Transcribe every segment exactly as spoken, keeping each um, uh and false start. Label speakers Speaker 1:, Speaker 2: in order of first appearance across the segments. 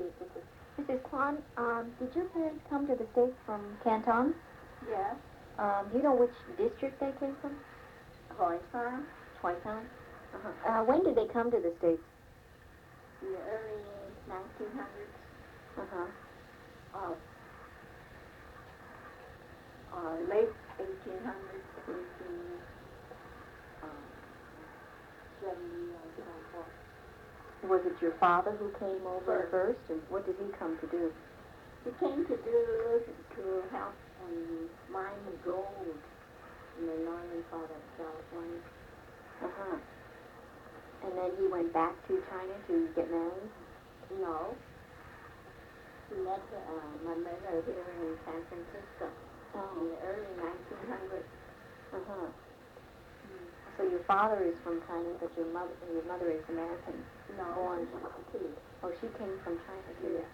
Speaker 1: Missus Kwan, um, did your parents come to the States from Canton?
Speaker 2: Yes.
Speaker 1: Um, do you know which district they came from?
Speaker 2: Huaishan.
Speaker 1: Huaishan? Uh-huh. Uh, when did they come to the States?
Speaker 2: In the early nineteen hundreds.
Speaker 1: Uh-huh.
Speaker 2: Uh, uh, late eighteen hundreds, eighteen seventy or so forth.
Speaker 1: Was it your father who came over
Speaker 2: First.
Speaker 1: first, and what did he come to do?
Speaker 2: He came to do to help um, mine the gold in the northern part of California.
Speaker 1: Uh-huh. And then he went back to China to get married?
Speaker 2: No. He met uh, my mother here in San Francisco
Speaker 1: Oh.
Speaker 2: in the early nineteen hundreds.
Speaker 1: Uh-huh. So your father is from China, but your mother your mother is American.
Speaker 2: No,
Speaker 1: born.
Speaker 2: she,
Speaker 1: Oh, she came from China too.
Speaker 2: yeah.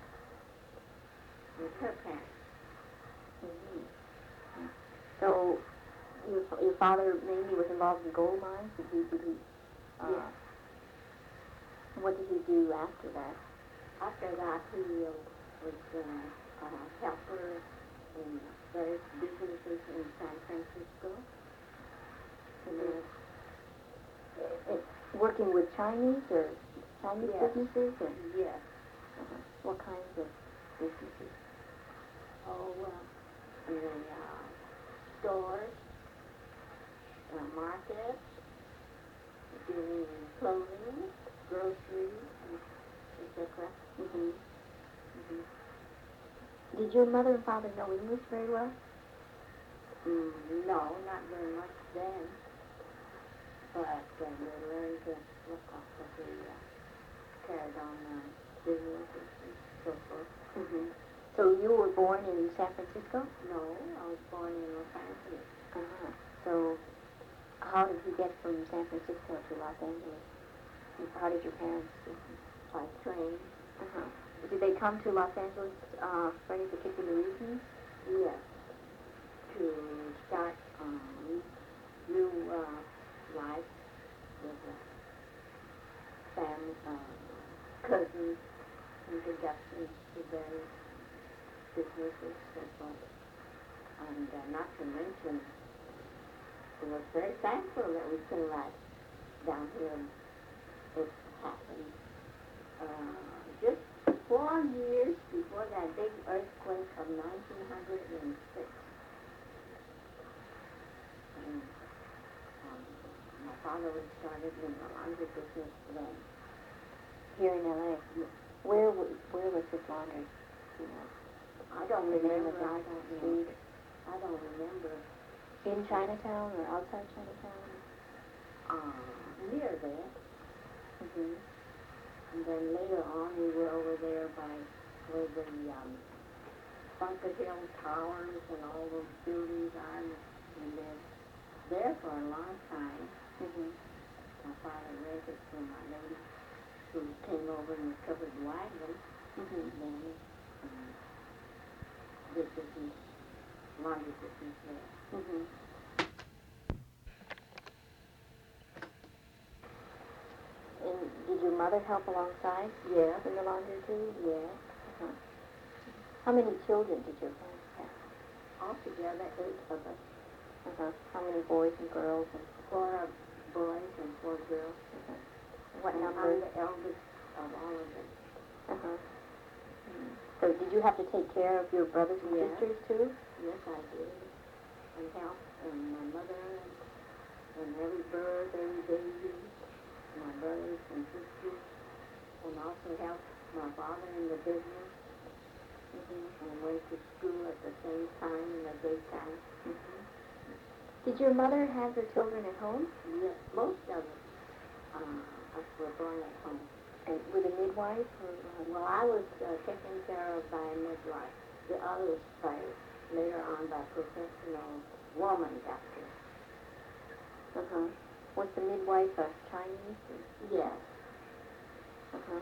Speaker 2: With her parents.
Speaker 1: Mm-hmm. So your your father mainly was involved in gold mines. Did he? Did he? Uh,
Speaker 2: Yeah.
Speaker 1: What did he do after that?
Speaker 2: After that, he uh, was uh, a helper in various businesses in San Francisco.
Speaker 1: Mm-hmm. Uh, working with Chinese or Chinese
Speaker 2: Yes.
Speaker 1: businesses? Or?
Speaker 2: Yes.
Speaker 1: Uh-huh. What kinds of businesses?
Speaker 2: Oh, well, in the uh, stores, uh, markets, dealing in clothing, groceries, et cetera.
Speaker 1: Mm-hmm. Mm-hmm. Did your mother and father know English very well?
Speaker 2: Mm, no, not very much then. But uh, they learned to look up as they uh, carried on uh, businesses and so forth.
Speaker 1: Mm-hmm. So you were born in San Francisco?
Speaker 2: No, I was born in Los Angeles.
Speaker 1: Uh-huh. So how did you get from San Francisco to Los Angeles? How did your parents do?
Speaker 2: By train.
Speaker 1: Uh-huh. Did they come to Los Angeles uh, for any particular reason?
Speaker 2: Yes. To start um, new uh, life with uh, family, uh, cousins, introductions to various businesses and so on. And uh, not to mention, we were very thankful that we came right down here. It happened uh, just four years before that big earthquake of nineteen hundred six. And um, my father was started in the laundry business then.
Speaker 1: Here in L A? Where was, where was his laundry? You know,
Speaker 2: I don't
Speaker 1: the name
Speaker 2: remember.
Speaker 1: of the
Speaker 2: I don't know.
Speaker 1: street?
Speaker 2: I don't remember.
Speaker 1: In Chinatown or outside Chinatown?
Speaker 2: Uh, near there.
Speaker 1: Mm-hmm.
Speaker 2: And then later on, we were over there by where the um, Bunker Hill Towers and all those buildings are. We lived there for a long time.
Speaker 1: Mm-hmm.
Speaker 2: My father rented from my lady who came over in a covered wagon.
Speaker 1: Mm-hmm.
Speaker 2: And then um, did business, laundry business there.
Speaker 1: Mm-hmm. And did your mother help alongside?
Speaker 2: Yes.
Speaker 1: In the laundry too?
Speaker 2: Yes.
Speaker 1: Uh-huh. How many children did your parents have?
Speaker 2: Altogether, eight of us.
Speaker 1: Uh-huh. How many boys and girls? And
Speaker 2: Four boys and four girls.
Speaker 1: uh-huh. What
Speaker 2: And
Speaker 1: number?
Speaker 2: I'm the eldest of all of them.
Speaker 1: Uh-huh. Mm-hmm. So did you have to take care of your brothers and
Speaker 2: Yes.
Speaker 1: sisters too?
Speaker 2: Yes, I did. And help and my mother and, and every birth, every baby, my brothers and sisters, and also helped my father in the business. Mm-hmm. And went to school at the same time in the daytime.
Speaker 1: Mm-hmm. Did your mother have her children at home?
Speaker 2: Yes, most of them uh, us were born at home.
Speaker 1: And with a midwife? Or, uh,
Speaker 2: Well, I was uh, taken care of by a midwife. The others by later on by professional woman doctors.
Speaker 1: uh-huh. Was the midwife a Chinese? Or?
Speaker 2: Yes.
Speaker 1: Uh-huh.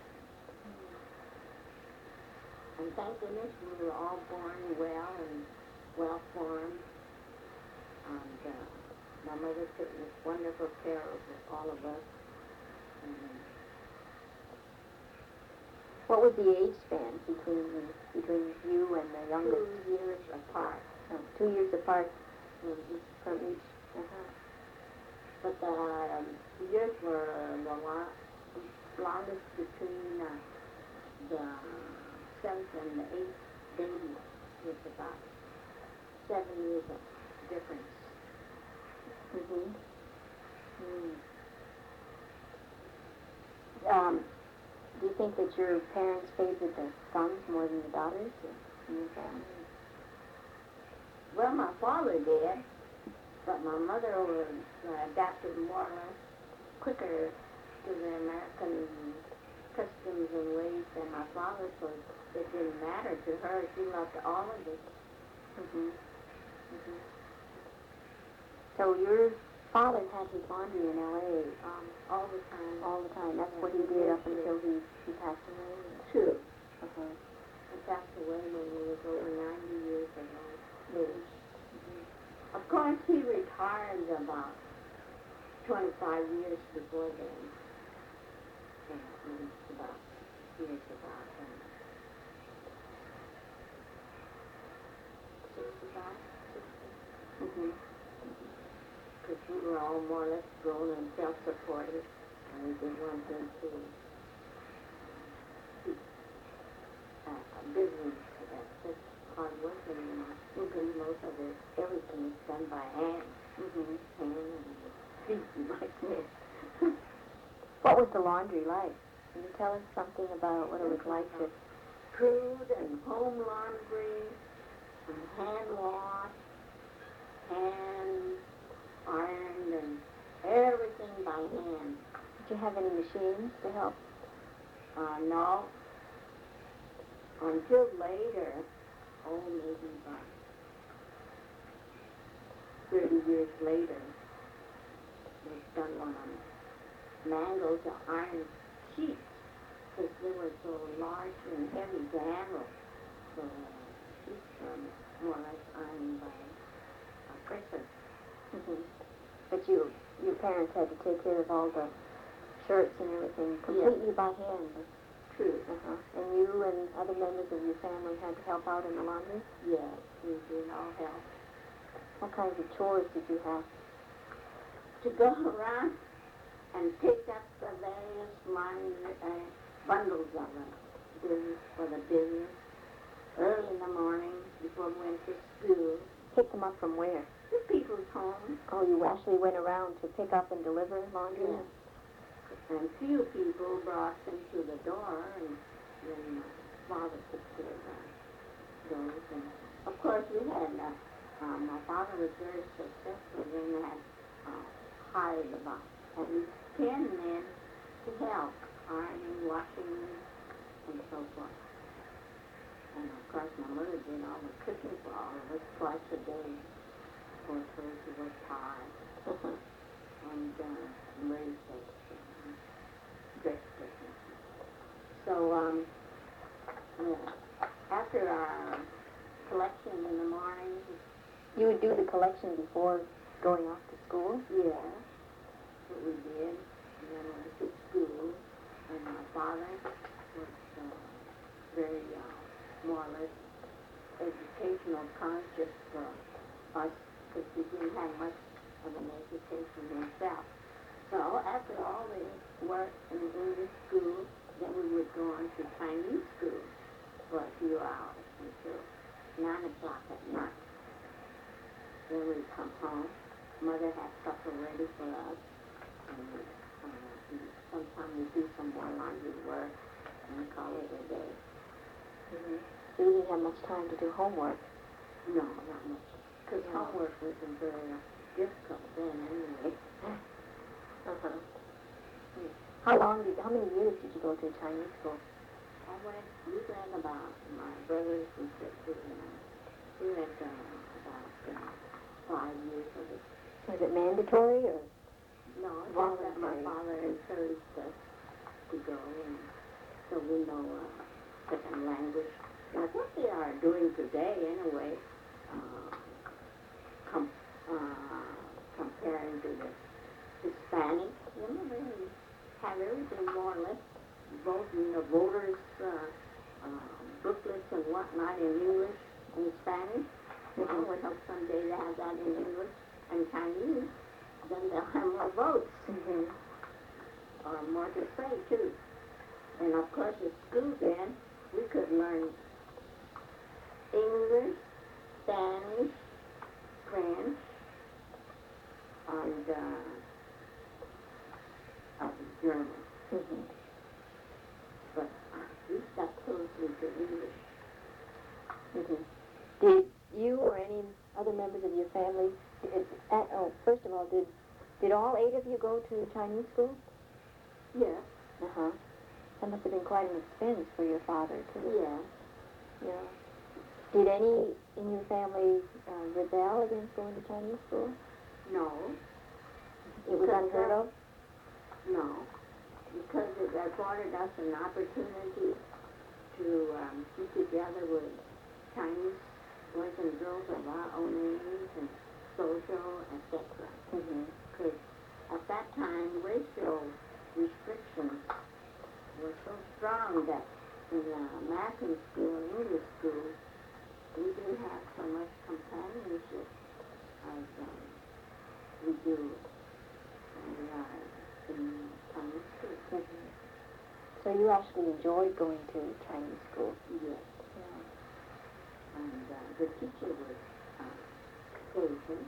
Speaker 2: And thank goodness we were all born well and well formed. And uh, my mother took this wonderful care of all of us. And
Speaker 1: What was the age span between you, between you and the youngest?
Speaker 2: Two years apart.
Speaker 1: Oh, two years apart
Speaker 2: Mm-hmm.
Speaker 1: from each. Uh-huh.
Speaker 2: But the um, years were the lo- longest between uh, the seventh and the eighth baby was about seven years of difference.
Speaker 1: Mm-hmm. Mm. Um, do you think that your parents favored the sons more than the daughters in your family?
Speaker 2: Well, my father did, but my mother was uh, adapted more or less quicker to the American customs and ways than my father, so it didn't matter to her. She loved all of it.
Speaker 1: Mm-hmm. Mm-hmm. So your father had his laundry in L A
Speaker 2: Um, all the time.
Speaker 1: all the time. That's
Speaker 2: Yeah,
Speaker 1: what he
Speaker 2: he
Speaker 1: did
Speaker 2: did,
Speaker 1: up until he, he passed away?
Speaker 2: Two.
Speaker 1: Uh-huh.
Speaker 2: He passed away when he was over ninety years of age.
Speaker 1: Mm-hmm.
Speaker 2: Of course, he retired about twenty-five years before then. And it was about, he was about um, sixty-five, sixty.
Speaker 1: Mm-hmm.
Speaker 2: Because we were all more or less grown and self-supported, and we didn't want him to keep uh, a business at such hard work anymore. Because most of it, everything is done by hand.
Speaker 1: Mm-hmm.
Speaker 2: Hand and feet like this.
Speaker 1: What was the laundry like? Can you tell us something about what it was like to...
Speaker 2: Crude and home laundry, and hand wash, hand ironed, and everything by hand.
Speaker 1: Did you have any machines to help?
Speaker 2: Uh, no. Until later, oh, maybe about thirty years later, it was done on a mangle to iron sheets, because they were so large and heavy to handle. So uh, sheets were more or less ironed by a presser.
Speaker 1: Mm-hmm. But you, your parents had to take care of all the shirts and everything completely by hand.
Speaker 2: True.
Speaker 1: Uh-huh. And you and other members of your family had to help out in the laundry?
Speaker 2: Yes, we did all help.
Speaker 1: What kinds of chores did you have?
Speaker 2: To go around and pick up the various line, uh, bundles of them, business for the business, early in the morning before we went to school.
Speaker 1: Pick them up from where?
Speaker 2: The people's homes.
Speaker 1: Oh, you actually went around to pick up and deliver laundry?
Speaker 2: Yes. And few people brought them to the door, and then my father took care of those. And of course, we had, uh, um, my father was very successful, then we had uh, hired about at least ten men to help, ironing, washing, and so forth. And of course, my mother did all the cooking for all of us twice a day. For her to work hard and uh, raise us, uh, dress us. So, um, yeah, after our collection in the morning,
Speaker 1: You would do the collection before going off to school?
Speaker 2: yeah, that's what we did. And then we went to school, and my father was uh, very, uh, more or less educational conscious for us, because he didn't have much of an education himself. So after all the work in the English school, then we would go on to Chinese school for a few hours until nine o'clock at night. Then we'd come home. Mother had supper ready for us. And uh, sometimes we'd do some more laundry work and call it a day.
Speaker 1: Mm-hmm. So you didn't have much time to do homework?
Speaker 2: No, not much. Because yeah. homework wasn't very difficult then anyway.
Speaker 1: Uh-huh. Hmm. How long did, how many years did you go to Chinese school?
Speaker 2: I went, we went about, my brothers and sisters and I, we went uh, about uh, five years of it.
Speaker 1: Was it mandatory or?
Speaker 2: No, it's just that my father encouraged us to go, and so we know uh, second language. That's what they are doing today anyway. Uh, Com- uh, comparing to the Hispanic, you know, they have everything more or less both in the voters' uh, uh, booklets and whatnot in English and Spanish. Mm-hmm. I would hope someday they have that in English and Chinese. Then they'll have more votes. Mm-hmm. Or more to say, too. And, of course, at school then, we could learn English, Spanish, French, and uh, uh, German. Mm-hmm. But uh, we stuck closely to English.
Speaker 1: Mm-hmm. Did you or any other members of your family, did, uh, oh, first of all, did did all eight of you go to Chinese school?
Speaker 2: Yes.
Speaker 1: Uh-huh. That must have been quite an expense for your father, too.
Speaker 2: Yeah.
Speaker 1: Yeah. Did any in your family uh, rebel against going to Chinese school?
Speaker 2: No.
Speaker 1: It was unheard of?
Speaker 2: No. Because it afforded us an opportunity to um, be together with Chinese boys and girls of our own age and social, et cetera. Because mm-hmm. at that time, racial restrictions were so strong that in uh, American school and English school, we didn't have so much companionship as um, we do in, uh, in Chinese school.
Speaker 1: Mm-hmm. So you actually enjoyed going to Chinese school?
Speaker 2: Yes. Yeah. And uh, the teacher was uh, Asian.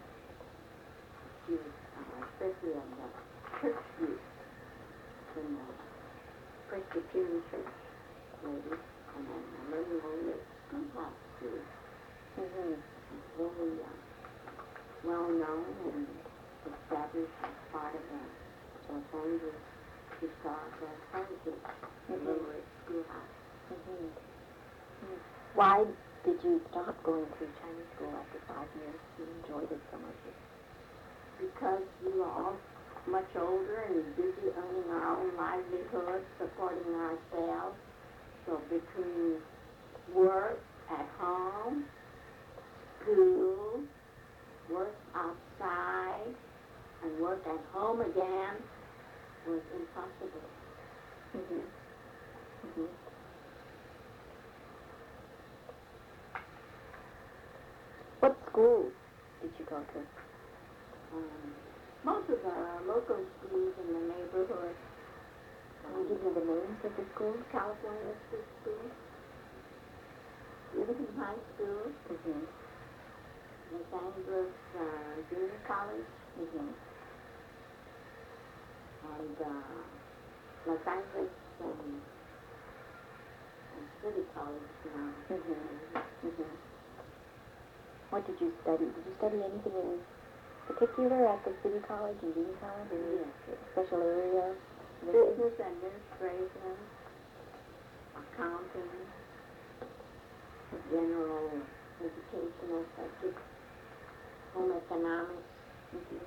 Speaker 2: She was uh, especially on the church youth in the Presbyterian church lady, and then I remember only at schoolhouse school. Mm-hmm. Very uh, well known and established as part of the Los Angeles historical heritage, the mm-hmm. Limerick Schoolhouse. Mm-hmm. Mm-hmm.
Speaker 1: Why did you stop going to Chinese school after five years? You enjoyed it so much.
Speaker 2: Because we were all much older and busy earning our own livelihood, supporting ourselves. So between work at home, school, work outside, and work at home again was impossible. Mm-hmm. Mm-hmm.
Speaker 1: What schools did you go to?
Speaker 2: Um, most of the local schools in the neighborhood.
Speaker 1: Can you give me the names of the schools?
Speaker 2: California State School, Livingston High School, mm-hmm. Los Angeles uh, Junior College, mm-hmm. and uh, Los Angeles um, City College now. Mm-hmm. Mm-hmm.
Speaker 1: What did you study? Did you study anything in particular at the City College and Junior College?
Speaker 2: Yes.
Speaker 1: Special area?
Speaker 2: Business administration, accounting, general educational subjects, home economics. Mm-hmm.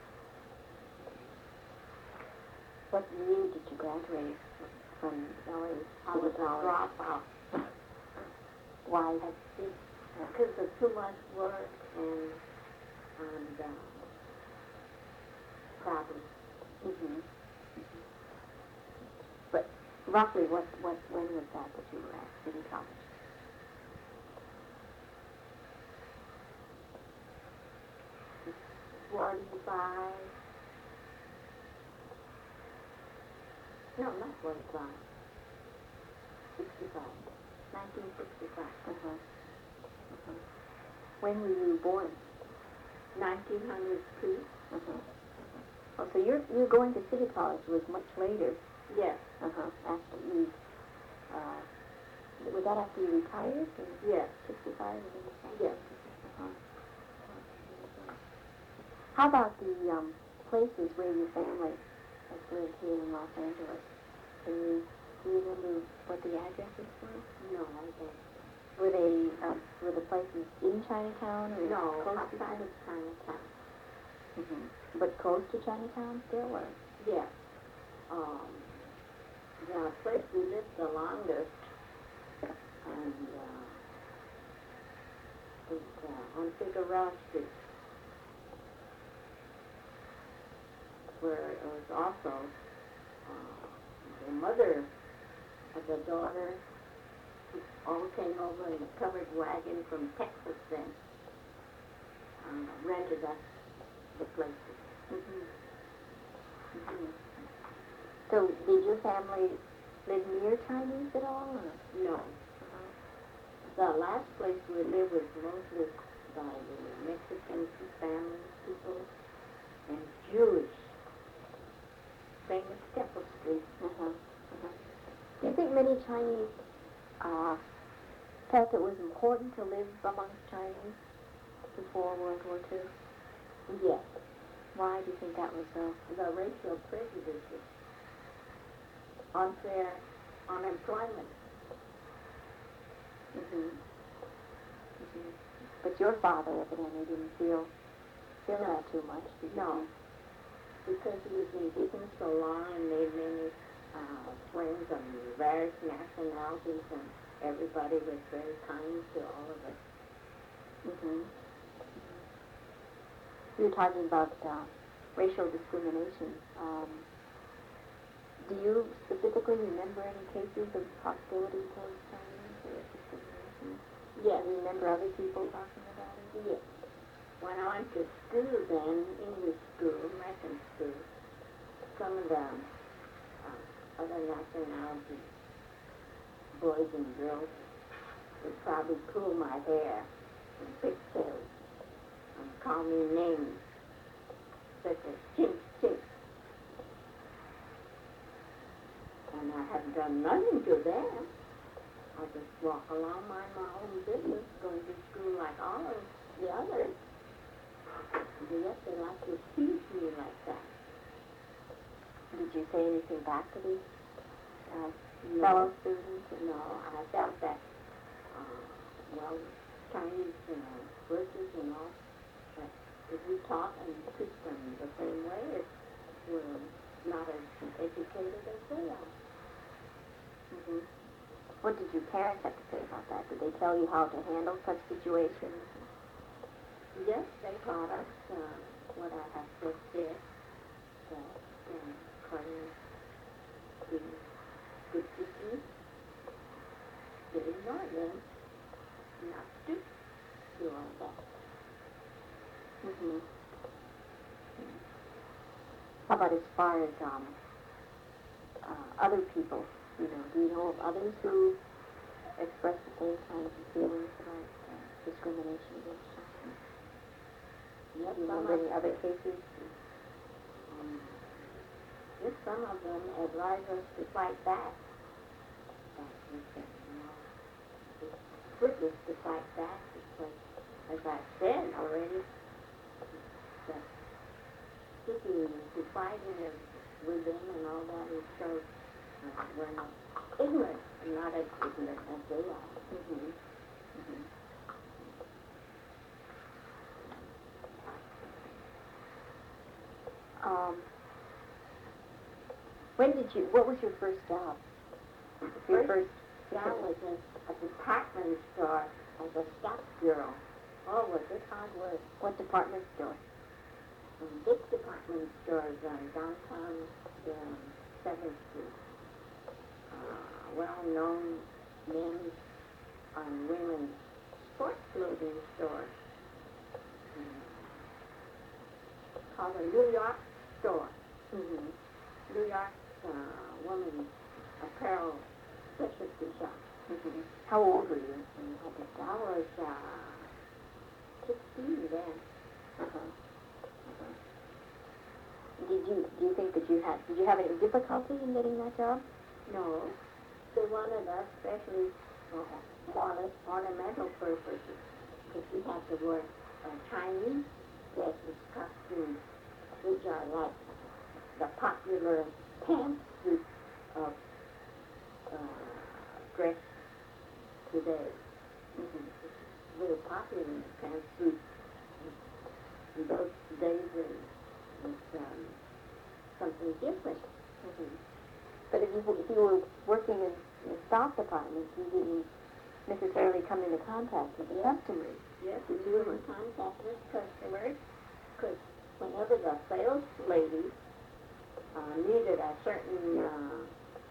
Speaker 1: What year did you graduate from L A?
Speaker 2: I was a dropout.
Speaker 1: Why?
Speaker 2: Because of too much work and, and uh, problems.
Speaker 1: Mm-hmm. But roughly, what, what, when was that that you were at City College?
Speaker 2: Forty-five. No, not forty-five. Sixty-five. Nineteen sixty-five.
Speaker 1: Uh-huh. Uh-huh. When were you born?
Speaker 2: Nineteen hundred two.
Speaker 1: Uh-huh. Oh, so your your going to City College was much later.
Speaker 2: Yes.
Speaker 1: Uh-huh. After you, uh, was that after you retired?
Speaker 2: Yes.
Speaker 1: sixty-five?
Speaker 2: Yes.
Speaker 1: Uh-huh. How about the um, places where your family has lived here in Los Angeles? Can you, do you remember what the addresses were?
Speaker 2: No, I don't.
Speaker 1: Were they, um, were the places in Chinatown? Or
Speaker 2: no,
Speaker 1: close
Speaker 2: outside of Chinatown.
Speaker 1: Mm-hmm. But close to Chinatown still, or?
Speaker 2: Yes. Um, the place we lived the longest, and uh, was uh, on Figueroa Street, where it was also uh, the mother the daughter who all came over in a covered wagon from Texas then, uh, rented us the places.
Speaker 1: Mm-hmm. Mm-hmm. So did your family live near Chinese at all? Or?
Speaker 2: No.
Speaker 1: Uh-huh.
Speaker 2: The last place we lived was mostly by the Mexican families, people, and Jewish. Famous Temple Street.
Speaker 1: Uh-huh. Uh-huh. Do you think many Chinese uh, felt it was important to live amongst Chinese before World War Two?
Speaker 2: Yes.
Speaker 1: Why do you think that was so?
Speaker 2: The racial prejudices, unfair unemployment.
Speaker 1: Mm-hmm. Mm-hmm. But your father evidently didn't feel feel
Speaker 2: No.
Speaker 1: that too much. Did
Speaker 2: No,
Speaker 1: he?
Speaker 2: because he was in business so long and made many uh, friends of various nationalities, and everybody was very kind to all of us.
Speaker 1: Mm-hmm. You were talking about uh, racial discrimination. Um, do you specifically remember any cases of hostility towards Chinese or discrimination?
Speaker 2: Yes.
Speaker 1: Do you remember other people talking about it?
Speaker 2: Yes. When I went to school then, English school, American school, some of the uh, other nationalities, boys and girls, would probably pull my hair and pigtails and call me names such as Chink Chink. And I had done nothing to them. I just walk along, mind my own business, going to school like all of the others. But yet they like to tease me like that.
Speaker 1: Did you say anything back to these uh,
Speaker 2: No.
Speaker 1: fellow students?
Speaker 2: No, I felt that, uh, well, Chinese uh, workers and all, that if we taught and treat them the same way, if we're not as educated as they are.
Speaker 1: Mm-hmm. What did your parents have to say about that? Did they tell you how to handle such situations?
Speaker 2: Yes, they taught us uh, what I have just said, that uh, cutting the good teaching, to ignore them, not to do all that.
Speaker 1: Mm-hmm. How about as far as um, uh, other people? You know, do you know of others who express the same kinds of feelings about uh, discrimination against Chinese?
Speaker 2: Yes,
Speaker 1: Do you
Speaker 2: some
Speaker 1: know
Speaker 2: of,
Speaker 1: any other cases?
Speaker 2: um, yes, some of them advise us to fight back. But we said, no, it's fruitless to fight back because, as I said already, that sticking to fighting is with them and all that is so uh, we're not ignorant, not as ignorant as they are.
Speaker 1: Mm-hmm. Mm-hmm. Um, when did you, what was your first job? Your
Speaker 2: First
Speaker 1: first
Speaker 2: job was in a department store as a stock girl. Oh, was it hard work?
Speaker 1: What department store?
Speaker 2: Um, big department stores on downtown um, seventh Street. Uh, well-known men's and women's sports clothing stores. Um, called a New York store.
Speaker 1: Mm-hmm.
Speaker 2: New York uh, women's apparel specialty shop.
Speaker 1: Mm-hmm. How old were you when you had this
Speaker 2: I
Speaker 1: job?
Speaker 2: was uh, sixteen then.
Speaker 1: Uh-huh. Uh-huh. Did you, do you think that you had, did you have any difficulty in getting that job?
Speaker 2: No, they wanted us especially uh, for ornamental purposes, because we had to wear uh, Chinese dresses, costumes, which are like the popular pantsuit of uh, dress today. Mm-hmm. It's very popular in the pantsuit. In those days, it was um, something different.
Speaker 1: Mm-hmm. But if you, if you were working in, in stock departments, you didn't necessarily come into contact with the
Speaker 2: Yes.
Speaker 1: customers.
Speaker 2: Yes, we were in contact with customers, because whenever the sales lady uh, needed a certain uh,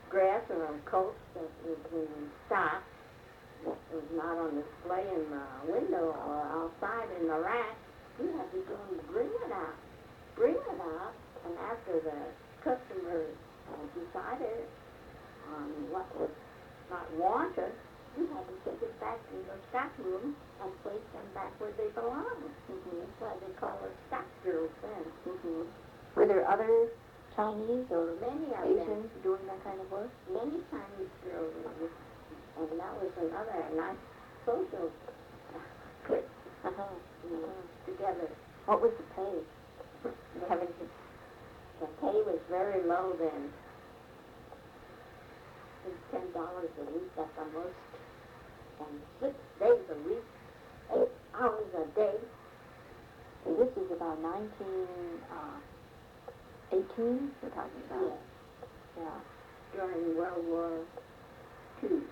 Speaker 2: dress or a coat that was in stock, that was not on display in the window or outside in the rack, you had to go and bring it out. Bring it out, and after the customer uh, decided on what was not wanted, you had to take it back to the stock room and place them back where they belong. Mm-hmm. That's why they call us stock girls then.
Speaker 1: Mm-hmm. Were there other Chinese or
Speaker 2: many of
Speaker 1: Asians
Speaker 2: them
Speaker 1: doing that kind of work?
Speaker 2: Many Chinese girls, and that was another nice social clique
Speaker 1: Uh-huh.
Speaker 2: you know, together.
Speaker 1: What was the pay?
Speaker 2: Having the pay was very low then. It was ten dollars a week at the most, and six days a week, eight hours a day.
Speaker 1: And this is about nineteen eighteen. We're talking about.
Speaker 2: Yeah.
Speaker 1: Yeah.
Speaker 2: During World War Two.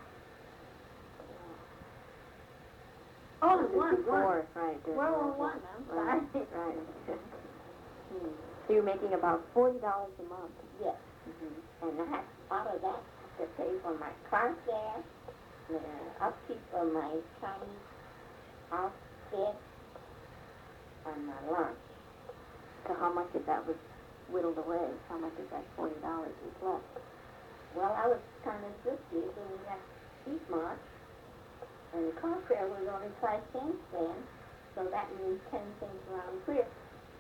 Speaker 2: Oh,
Speaker 1: This is
Speaker 2: one,
Speaker 1: before,
Speaker 2: one.
Speaker 1: right? during
Speaker 2: World War
Speaker 1: World War
Speaker 2: One. I'm
Speaker 1: Right.
Speaker 2: sorry.
Speaker 1: Right. Hmm. So you're making about forty dollars a month.
Speaker 2: Yes.
Speaker 1: Mm-hmm.
Speaker 2: And I had, out of that, to pay for my car gas, the upkeep of my Chinese outfit, and my lunch.
Speaker 1: So how much of that was whittled away? How much of that forty dollars was left?
Speaker 2: Well, I was kind of thrifty, so we didn't have to eat much. And the car fare was only five cents then, so that means ten cents round trip.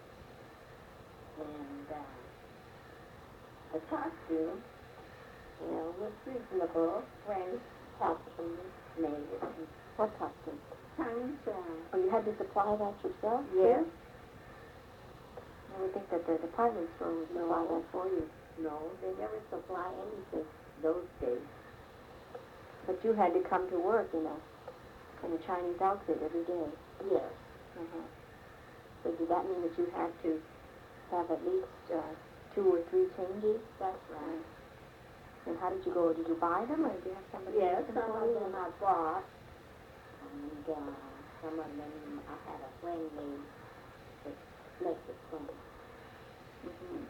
Speaker 2: And uh, the costume, you know, was reasonable when costumes made it.
Speaker 1: What costume?
Speaker 2: Chinese uh,
Speaker 1: Oh, you had to supply that yourself?
Speaker 2: Yes.
Speaker 1: too? I would think that the department store would supply
Speaker 2: No.
Speaker 1: that for you.
Speaker 2: No, they never supply anything those days.
Speaker 1: But you had to come to work in a in a Chinese outfit every day.
Speaker 2: Yes.
Speaker 1: Uh-huh. So did that mean that you had to have at least uh, two or three changes?
Speaker 2: That's right.
Speaker 1: And how did you go? Did you buy them, or did you have somebody
Speaker 2: Yes,
Speaker 1: make them
Speaker 2: some
Speaker 1: for
Speaker 2: of
Speaker 1: you?
Speaker 2: them I bought, and uh, some of them I had a friend made that make it for me.
Speaker 1: Mm-hmm.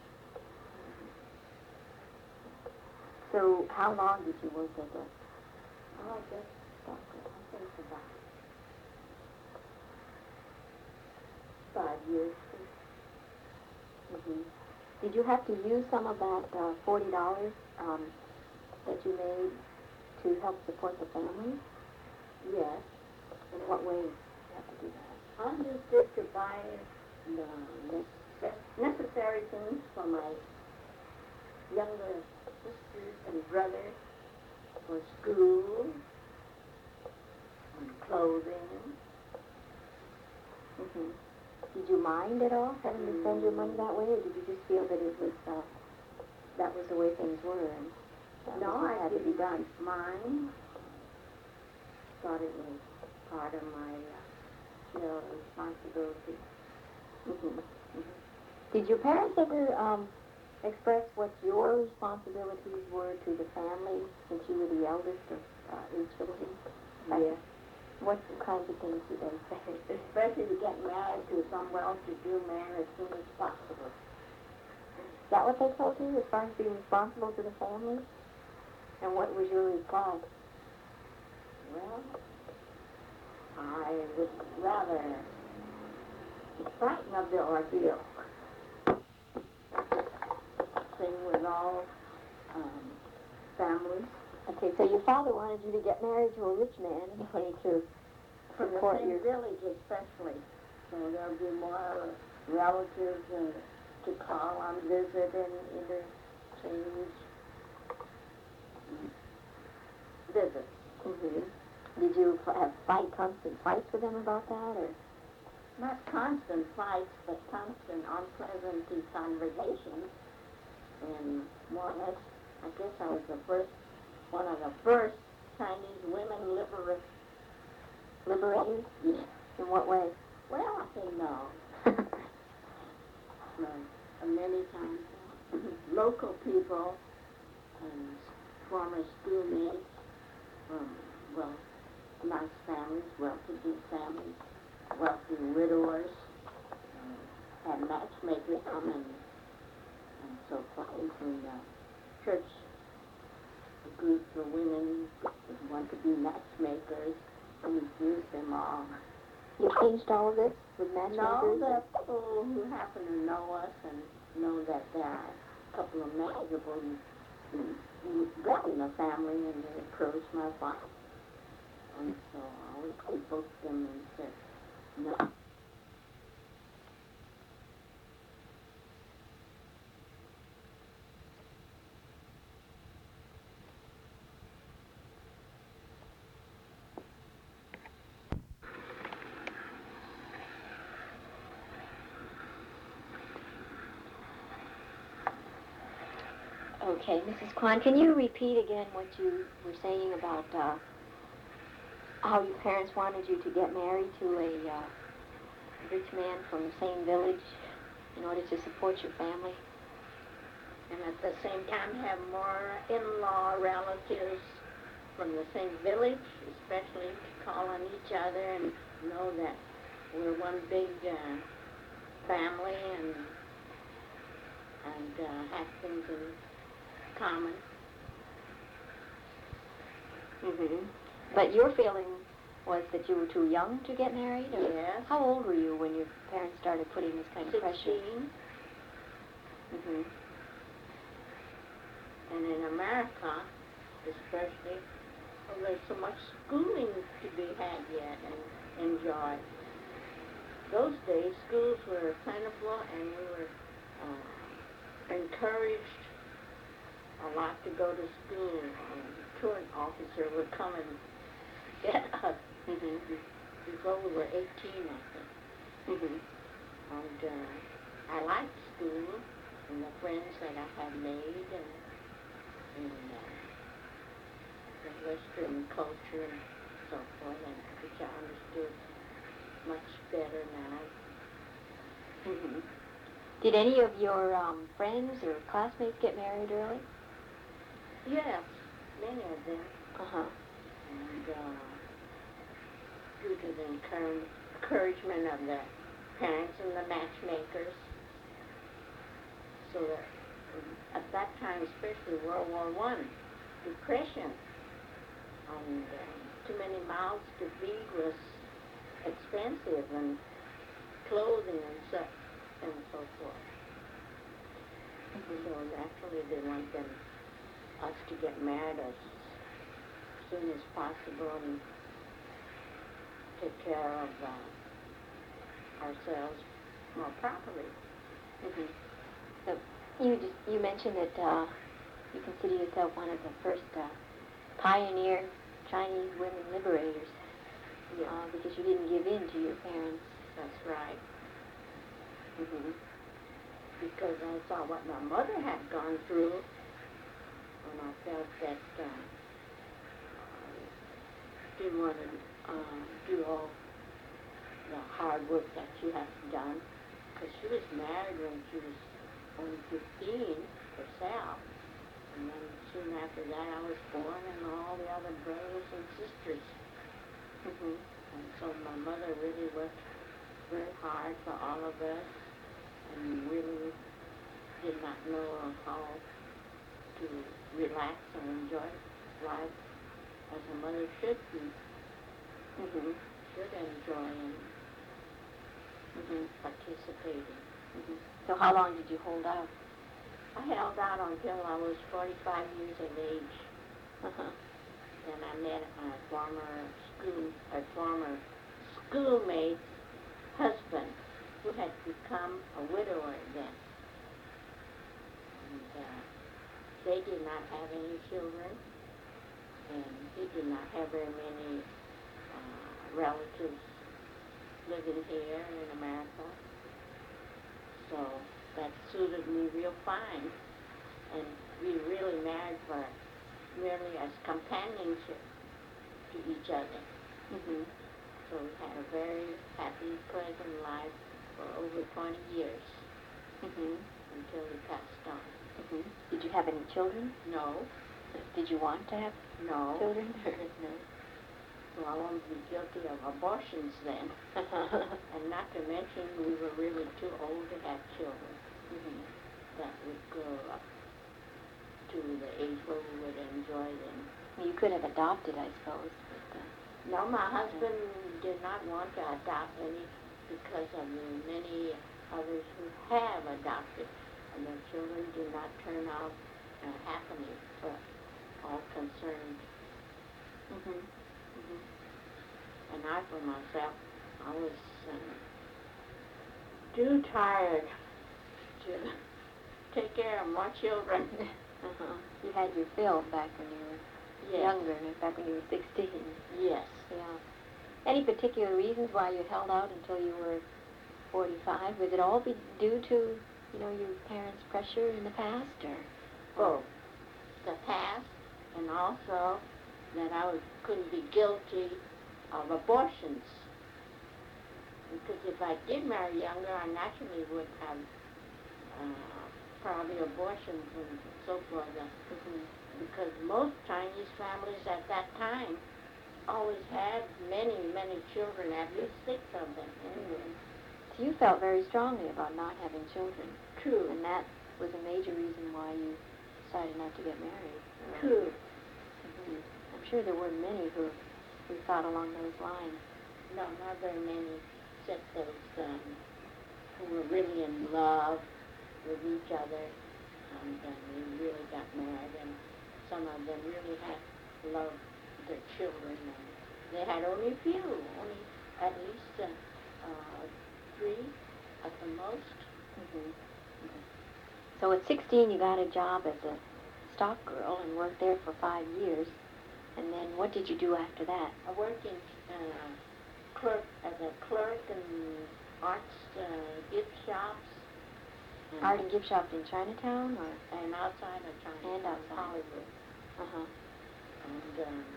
Speaker 1: So how long did you work at that?
Speaker 2: Oh, I just stopped it. I think about five years.
Speaker 1: Mm-hmm. Did you have to use some of that uh, forty dollars um, that you made to help support the family?
Speaker 2: Yes.
Speaker 1: In what way did you have to do that?
Speaker 2: I used it to buy the necess- necessary things for my younger sisters and brothers for school and clothing.
Speaker 1: Mm-hmm. Did you mind at all having to spend your money that way, or did you just feel that it was uh, that was the way things were and that
Speaker 2: No,
Speaker 1: was what
Speaker 2: I
Speaker 1: had to be
Speaker 2: didn't
Speaker 1: done?
Speaker 2: mind. Thought it was part of my, uh, you know, responsibility.
Speaker 1: Mm-hmm. Mm-hmm. Did your parents ever um, express what your responsibilities were to the family, since you were the eldest of uh, eight children?
Speaker 2: Yes.
Speaker 1: What kinds of things did they say?
Speaker 2: Especially to get married to some well-to-do man as soon as possible.
Speaker 1: Is that what they told you, as far as being responsible to the family? And what was your reply?
Speaker 2: Well, I would rather be frightened of the ordeal. Thing with all um, families.
Speaker 1: Okay, so your father wanted you to get married to a rich man in order to
Speaker 2: From the
Speaker 1: support
Speaker 2: same
Speaker 1: your...
Speaker 2: village especially. So there'll be more relatives uh, to call on visit and interchange visits.
Speaker 1: Mm-hmm. Did you f- have fight, constant fights with them about that, or?
Speaker 2: Not constant fights, but constant unpleasant conversations. And more or less, I guess I was the first, one of the first Chinese women liberate.
Speaker 1: Liberators?
Speaker 2: Yeah.
Speaker 1: In what way?
Speaker 2: Well, I say no. No. Many times, local people and former schoolmates from, well, nice families, well-to-do families, wealthy widowers, uh, had matchmakers come and, and so forth in the church groups of women who want to be matchmakers. We use them all.
Speaker 1: You changed all of this with
Speaker 2: No,
Speaker 1: matchmakers?
Speaker 2: the people who happen to know us and know that there are a couple of marriageable in the family, and they approached my wife. And so I always provoked them and said, no.
Speaker 1: Okay, Missus Kwan, can you repeat again what you were saying about uh, how your parents wanted you to get married to a uh, rich man from the same village in order to support your family?
Speaker 2: And at the same time have more in-law relatives from the same village, especially to call on each other and know that we're one big uh, family and and uh, have things in common.
Speaker 1: Mm-hmm. But your feeling was that you were too young to get married? Or
Speaker 2: yes.
Speaker 1: How old were you when your parents started putting this kind of pressure?
Speaker 2: sixteen.
Speaker 1: Mm-hmm.
Speaker 2: And in America, especially, well, there's so much schooling to be had yet and enjoyed. Those days, schools were plentiful, and we were uh, encouraged a lot to go to school. Um, the truant officer would come and get us
Speaker 1: Mm-hmm.
Speaker 2: before we were eighteen, I think.
Speaker 1: Mm-hmm.
Speaker 2: And uh, I liked school and the friends that I had made and, and uh, the Western culture and so forth, and which I understood much better now.
Speaker 1: Mm-hmm. Did any of your um, friends or classmates get married early?
Speaker 2: Yes, many of them.
Speaker 1: Uh-huh.
Speaker 2: And uh, due to the encourage, encouragement of the parents and the matchmakers, so that um, at that time, especially World War One, depression, and um, too many mouths to feed was expensive, and clothing and such and so forth. Mm-hmm. So naturally, they want them us to get married as soon as possible and take care of uh, ourselves more properly.
Speaker 1: Mm-hmm. So you just, you mentioned that uh, you consider yourself one of the first uh, pioneer Chinese women liberators.
Speaker 2: Yeah.
Speaker 1: Uh, because you didn't give in to your parents.
Speaker 2: That's right.
Speaker 1: Mm-hmm.
Speaker 2: Because I saw what my mother had gone through, and I felt that uh, I didn't want to uh, do all the hard work that she had done, because she was married when she was only fifteen herself, and then soon after that I was born, and all the other brothers and sisters.
Speaker 1: Mm-hmm.
Speaker 2: And so my mother really worked very hard for all of us, and really did not know how to relax and enjoy life as a mother should be,
Speaker 1: Mm-hmm.
Speaker 2: should enjoy and
Speaker 1: Mm-hmm.
Speaker 2: participate in.
Speaker 1: Mm-hmm. So how long did you hold out?
Speaker 2: I held out until I was forty-five years of age.
Speaker 1: Uh-huh.
Speaker 2: Then I met a former school, a former schoolmate's husband who had become a widower then. And uh, they did not have any children, and he did not have very many uh, relatives living here in America. So that suited me real fine, and we really married for merely as companionship to each other.
Speaker 1: Mm-hmm.
Speaker 2: So we had a very happy, pleasant life for over twenty years
Speaker 1: Mm-hmm.
Speaker 2: until he passed on.
Speaker 1: Mm-hmm. Did you have any children?
Speaker 2: No,
Speaker 1: Did you want to have
Speaker 2: no,
Speaker 1: children?
Speaker 2: no. So I won't be guilty of abortions then. And not to mention we were really too old to have children
Speaker 1: Mm-hmm.
Speaker 2: that would grow up to to the age where we would enjoy them.
Speaker 1: You could have adopted, I suppose. But, uh,
Speaker 2: no, my husband did not want to adopt any because of the many others who have adopted, and their children do not turn out uh, happily for all concerned.
Speaker 1: Mm-hmm. Mm-hmm.
Speaker 2: And I, for myself, I was uh, too tired to take care of more children.
Speaker 1: Uh-huh. You had your fill back when you were
Speaker 2: Yes.
Speaker 1: younger, back when you were sixteen.
Speaker 2: Yes.
Speaker 1: Yeah. Any particular reasons why you held out until you were forty-five? Was it all be due to, you know, your parents' pressure in the past, or?
Speaker 2: Both. The past, and also that I was, couldn't be guilty of abortions. Because if I did marry younger, I naturally would have uh, probably abortions and so forth.
Speaker 1: Mm-hmm.
Speaker 2: Because most Chinese families at that time always had many, many children, at least six of them anyway.
Speaker 1: So you felt very strongly about not having children.
Speaker 2: True.
Speaker 1: And that was a major reason why you decided not to get married.
Speaker 2: True.
Speaker 1: Mm-hmm. I'm sure there were many who, who thought along those lines.
Speaker 2: No, not very many, except those um, who were really in love with each other, and uh, they really got married, and some of them really had loved their children, and they had only a few, only at least uh, uh, three at the most.
Speaker 1: Mm-hmm. Mm-hmm. So at sixteen, you got a job as a stock girl and worked there for five years. And then what did you do after that?
Speaker 2: I worked in uh, clerk as a clerk in arts uh, gift shops.
Speaker 1: Art and gift shops in Chinatown, or?
Speaker 2: And outside of Chinatown.
Speaker 1: And outside.
Speaker 2: Hollywood.
Speaker 1: Uh-huh.
Speaker 2: And um,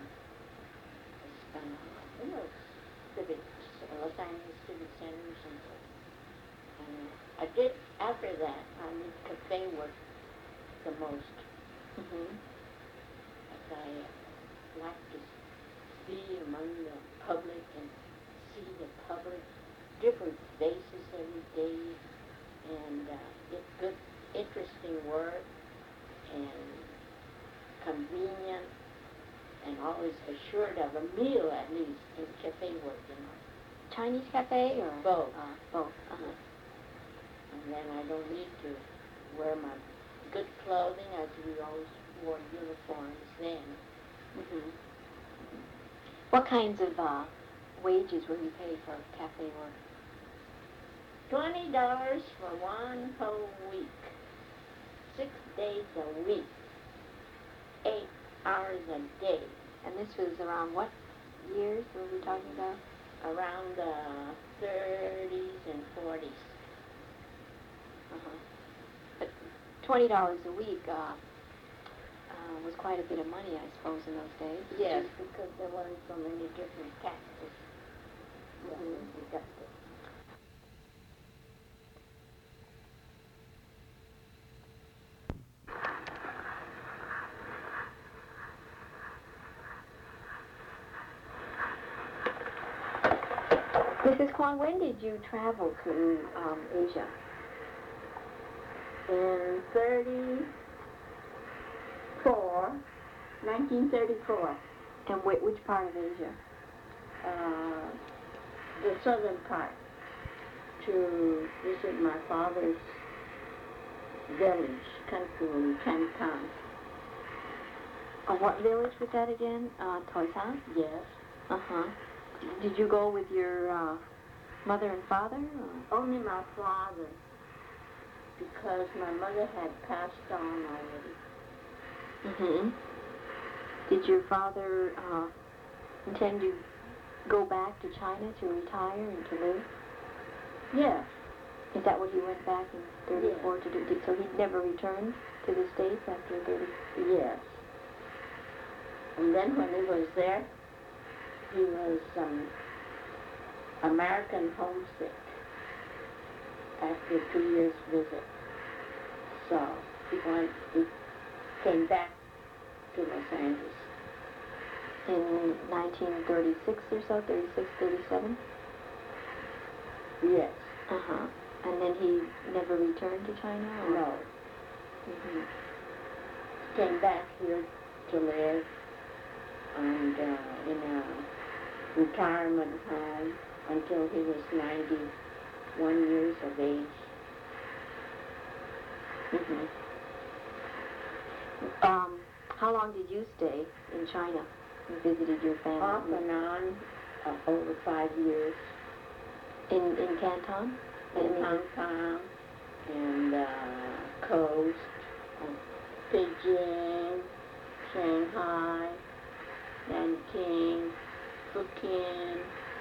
Speaker 2: uh, you know, civic, Los Angeles Civic Centers and so. And I did, after that, I did cafe work the most.
Speaker 1: Mm-hmm.
Speaker 2: As I uh, like to be among the public and see the public, different faces every day, and uh, get good, interesting work, and convenient, and always assured of a meal at least in cafe work, you know.
Speaker 1: Chinese cafe, or?
Speaker 2: Both.
Speaker 1: Uh, both, uh-huh.
Speaker 2: And then I don't need to wear my good clothing, as we always wore uniforms then.
Speaker 1: Mm-hmm. What kinds of uh, wages were you paid for cafe work?
Speaker 2: Twenty dollars for one whole week, six days a week, eight hours a day.
Speaker 1: And this was around what years were we talking about?
Speaker 2: Around the thirties and forties.
Speaker 1: Uh-huh. But twenty dollars a week uh, uh, was quite a bit of money, I suppose, in those days.
Speaker 2: Yes, because there weren't so many different taxes that were deducted.
Speaker 1: Missus Kwan, when did you travel to um, Asia?
Speaker 2: In thirty-four, nineteen thirty-four,
Speaker 1: And wh- which part of Asia?
Speaker 2: uh, the southern part, to visit my father's village, country in Canton.
Speaker 1: Uh, what village was that again? Uh, Toisan?
Speaker 2: Yes.
Speaker 1: Uh-huh. Did you go with your uh, mother and father? Or?
Speaker 2: Only my father, because my mother had passed on already.
Speaker 1: Mm-hmm. Did your father uh, intend to go back to China to retire and to live?
Speaker 2: Yes.
Speaker 1: Is that what he went back in thirty-four to do? Did, so he never returned to the States after thirty?
Speaker 2: Yes. And then when he was there, he was um, American homesick after a two years visit. So he went, he came back to Los Angeles.
Speaker 1: In nineteen thirty-six or so, thirty-six, thirty-seven?
Speaker 2: Yes.
Speaker 1: Uh-huh. And then he never returned to China? Or?
Speaker 2: No.
Speaker 1: Mm-hmm.
Speaker 2: came back here to live and uh, in a retirement home until he was ninety-one years of age.
Speaker 1: Mm-hmm. Um, how long did you stay in China? You visited your family?
Speaker 2: Off and on, uh, over five years.
Speaker 1: In in Canton?
Speaker 2: In Hong Kong, and uh, Coast, uh, Beijing, Shanghai, Nanking, Fujian,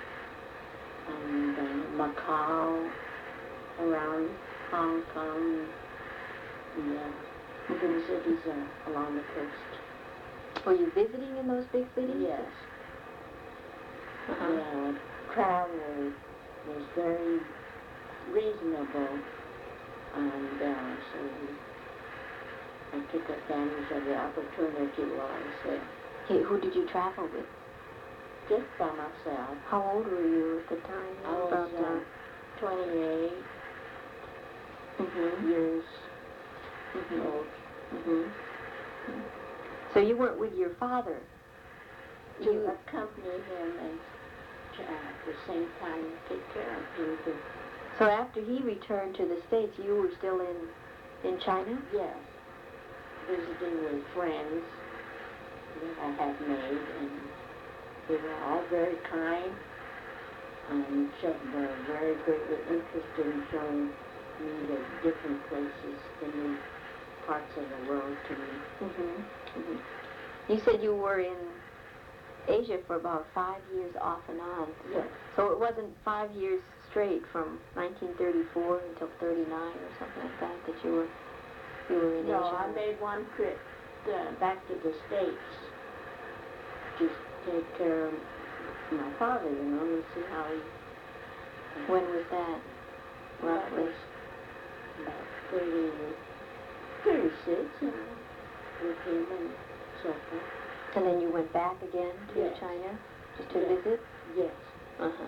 Speaker 2: and uh, Macau, around Hong Kong, and uh, different cities uh, along the coast.
Speaker 1: Were you visiting in those big cities?
Speaker 2: Yes.
Speaker 1: Uh-huh.
Speaker 2: Yeah, travel was very reasonable, and uh, so I took advantage of the opportunity while I was there.
Speaker 1: Hey, who did you travel with?
Speaker 2: Just by myself.
Speaker 1: How old were you at the time?
Speaker 2: I was
Speaker 1: About,
Speaker 2: uh, twenty-eight
Speaker 1: mm-hmm.
Speaker 2: years
Speaker 1: Mm-hmm.
Speaker 2: old.
Speaker 1: Mm-hmm. So you weren't with your father?
Speaker 2: To
Speaker 1: You
Speaker 2: accompany him and to, uh, at the same time take care of him. Too.
Speaker 1: So after he returned to the States, you were still in in China?
Speaker 2: Yes. Visiting with friends that I had made, and they were all very kind and showed, were very greatly interested in showing me the different places, the new parts of the world to me.
Speaker 1: Mm-hmm. Mm-hmm. You said you were in Asia for about five years off and on.
Speaker 2: Yes.
Speaker 1: So it wasn't five years straight from nineteen thirty-four until thirty-nine or something like that that you were you were in
Speaker 2: No,
Speaker 1: Asia?
Speaker 2: I made one trip uh, back to the States to take care of my father, you know, to see how he... Uh,
Speaker 1: When was that, roughly?
Speaker 2: That was about thirty, thirty-six, you know, with him and so forth.
Speaker 1: And then you went back again to
Speaker 2: Yes.
Speaker 1: China just to
Speaker 2: Yes.
Speaker 1: visit?
Speaker 2: Yes.
Speaker 1: Uh-huh.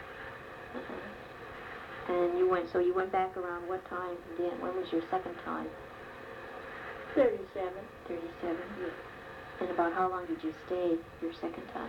Speaker 1: Uh-huh. And you went, so you went back around what time again? When was your second time?
Speaker 2: thirty-seven.
Speaker 1: thirty-seven?
Speaker 2: Yes.
Speaker 1: And about how long did you stay your second time?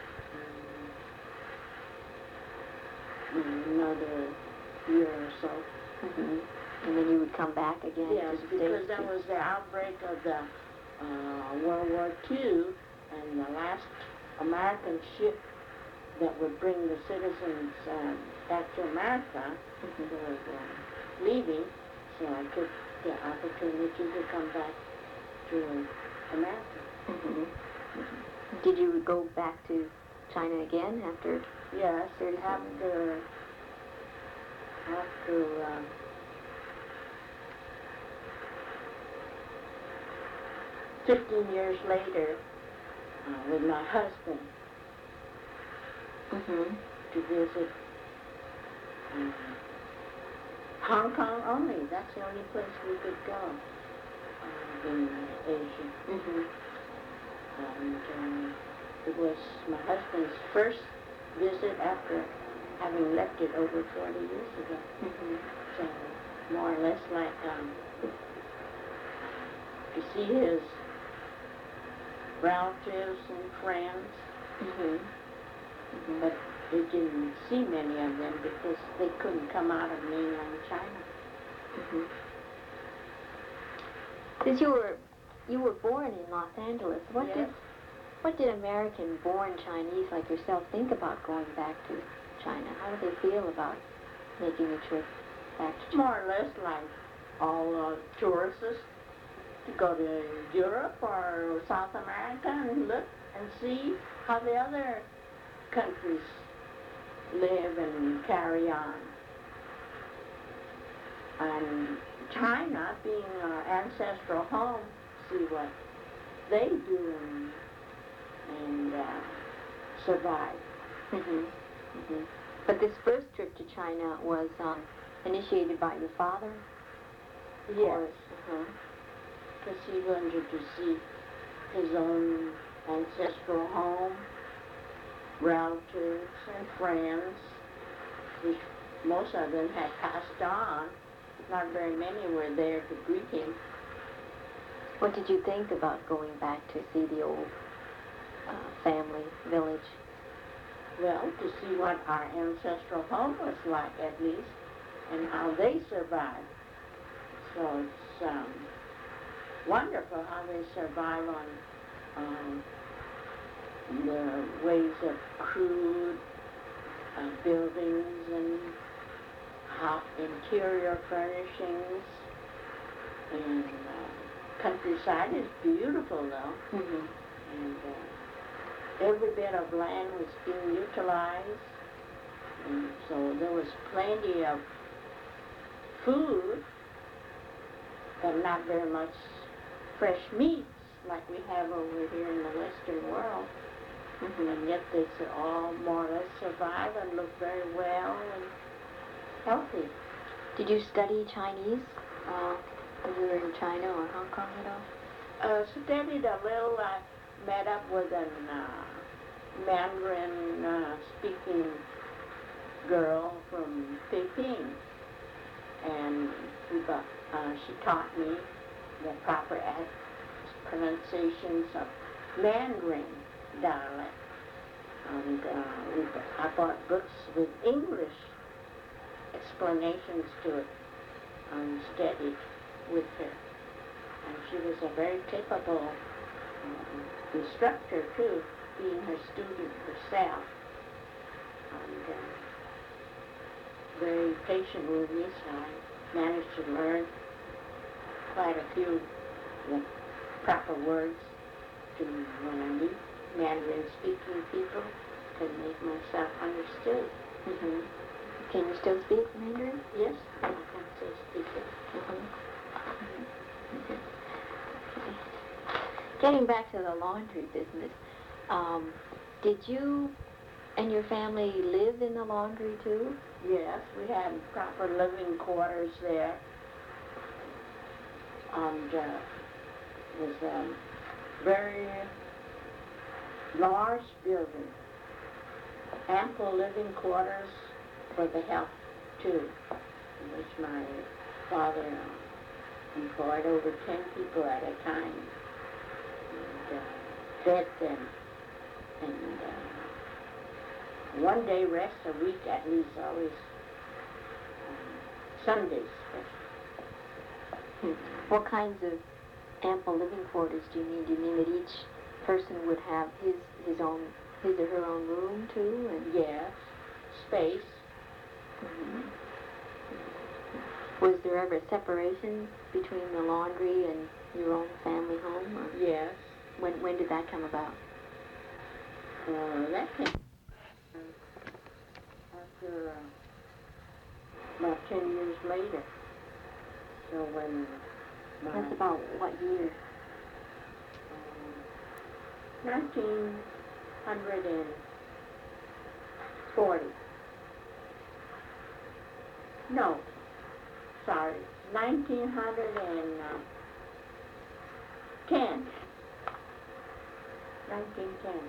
Speaker 2: Um, another year or so.
Speaker 1: Mm-hmm. And then you would come back again
Speaker 2: Yes,
Speaker 1: to the
Speaker 2: because
Speaker 1: States?
Speaker 2: that
Speaker 1: to-
Speaker 2: was the outbreak of the uh, World War Two, and the last American ship that would bring the citizens um, back to America
Speaker 1: Mhm.
Speaker 2: was uh, leaving, so I took the opportunity to come back to America.
Speaker 1: Mhm. Mhm. Did you go back to China again after?
Speaker 2: Yes,
Speaker 1: thirty-seven.
Speaker 2: after after uh, fifteen years later, uh, with my husband,
Speaker 1: Mm-hmm.
Speaker 2: to visit um, Hong Kong only. That's the only place we could go uh, in Asia.
Speaker 1: Mm-hmm.
Speaker 2: And um, it was my husband's first visit after having left it over forty years ago.
Speaker 1: Mm-hmm.
Speaker 2: So more or less like um, to see his relatives and friends.
Speaker 1: Mm-hmm.
Speaker 2: But they didn't see many of them because they couldn't come out of mainland China.
Speaker 1: Mm-hmm. Since you were you were born in Los Angeles, what
Speaker 2: Yes.
Speaker 1: did what did American-born Chinese like yourself think about going back to China? How do they feel about making a trip back to China?
Speaker 2: More or less like all uh, tourists to go to Europe or South America and look and see how the other countries live and carry on. And China, being our ancestral home, see what they do and, and uh, survive.
Speaker 1: Mm-hmm. Mm-hmm. But this first trip to China was um, initiated by your father?
Speaker 2: Yes,
Speaker 1: Or- uh-huh.
Speaker 2: because he wanted to see his own ancestral home, relatives and friends, which most of them had passed on. Not very many were there to greet him.
Speaker 1: What did you think about going back to see the old uh, family village?
Speaker 2: Well, to see what our ancestral home was like, at least, and how they survived. So it's um, wonderful how they survive on um, the ways of crude uh, buildings and how interior furnishings. And uh, countryside is beautiful, though.
Speaker 1: Mm-hmm.
Speaker 2: And uh, every bit of land was being utilized. And so there was plenty of food, but not very much fresh meats like we have over here in the Western world. Mm-hmm. And yet they should all more or less survive and look very well and healthy.
Speaker 1: Did you study Chinese uh, when you were in China or Hong Kong at all?
Speaker 2: Uh, studied a little. I met up with an uh, Mandarin uh, speaking girl from Peking, and we got, uh, she taught me the proper pronunciations of Mandarin dialect. And uh, we, I bought books with English explanations to it and studied with her. And she was a very capable uh, instructor, too, being her student herself. And uh, very patient with me, so I managed to learn quite a few the proper words to when I meet Mandarin-speaking people to make myself understood.
Speaker 1: Mm-hmm. Can you still speak Mandarin?
Speaker 2: Yes, I can still speak it.
Speaker 1: Mm-hmm. Mm-hmm. Okay. Getting back to the laundry business, um, did you and your family live in the laundry too?
Speaker 2: Yes, we had proper living quarters there. And uh, it was a very large building, ample living quarters for the help too, in which my father uh, employed over ten people at a time, and uh, fed them, and uh, one day rest a week at least, always um, Sundays especially.
Speaker 1: What kinds of ample living quarters do you mean? Do you mean that each person would have his his own his or her own room too? And
Speaker 2: yes, space.
Speaker 1: Mm-hmm. Was there ever a separation between the laundry and your own family home? Or
Speaker 2: yes.
Speaker 1: When when did that come about?
Speaker 2: Uh, that came uh, after uh, about ten years later. So when my
Speaker 1: That's about what year?
Speaker 2: Um, nineteen forty. No, sorry, nineteen ten. nineteen ten.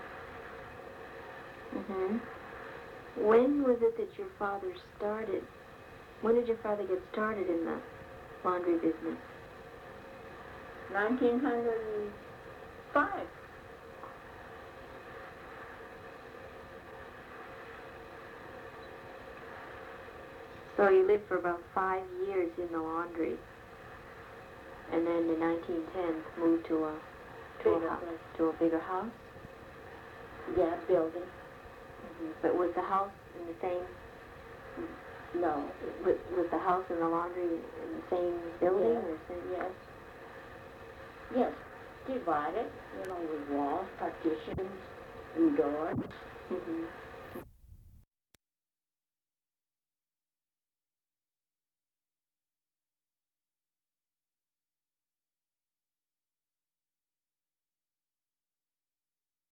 Speaker 1: Mm-hmm. When was it that your father started? When did your father get started in the laundry business?
Speaker 2: nineteen oh five.
Speaker 1: So you lived for about five years in the laundry, and then in nineteen ten moved to a to a, house, to a bigger house.
Speaker 2: Yeah, building.
Speaker 1: Mm-hmm. But was the house in the same?
Speaker 2: No.
Speaker 1: Was, was the house and the laundry in the same building?
Speaker 2: Yes.
Speaker 1: Or same?
Speaker 2: Yes. Yes. Divided, you know, with walls, partitions, and doors.
Speaker 1: Mm-hmm.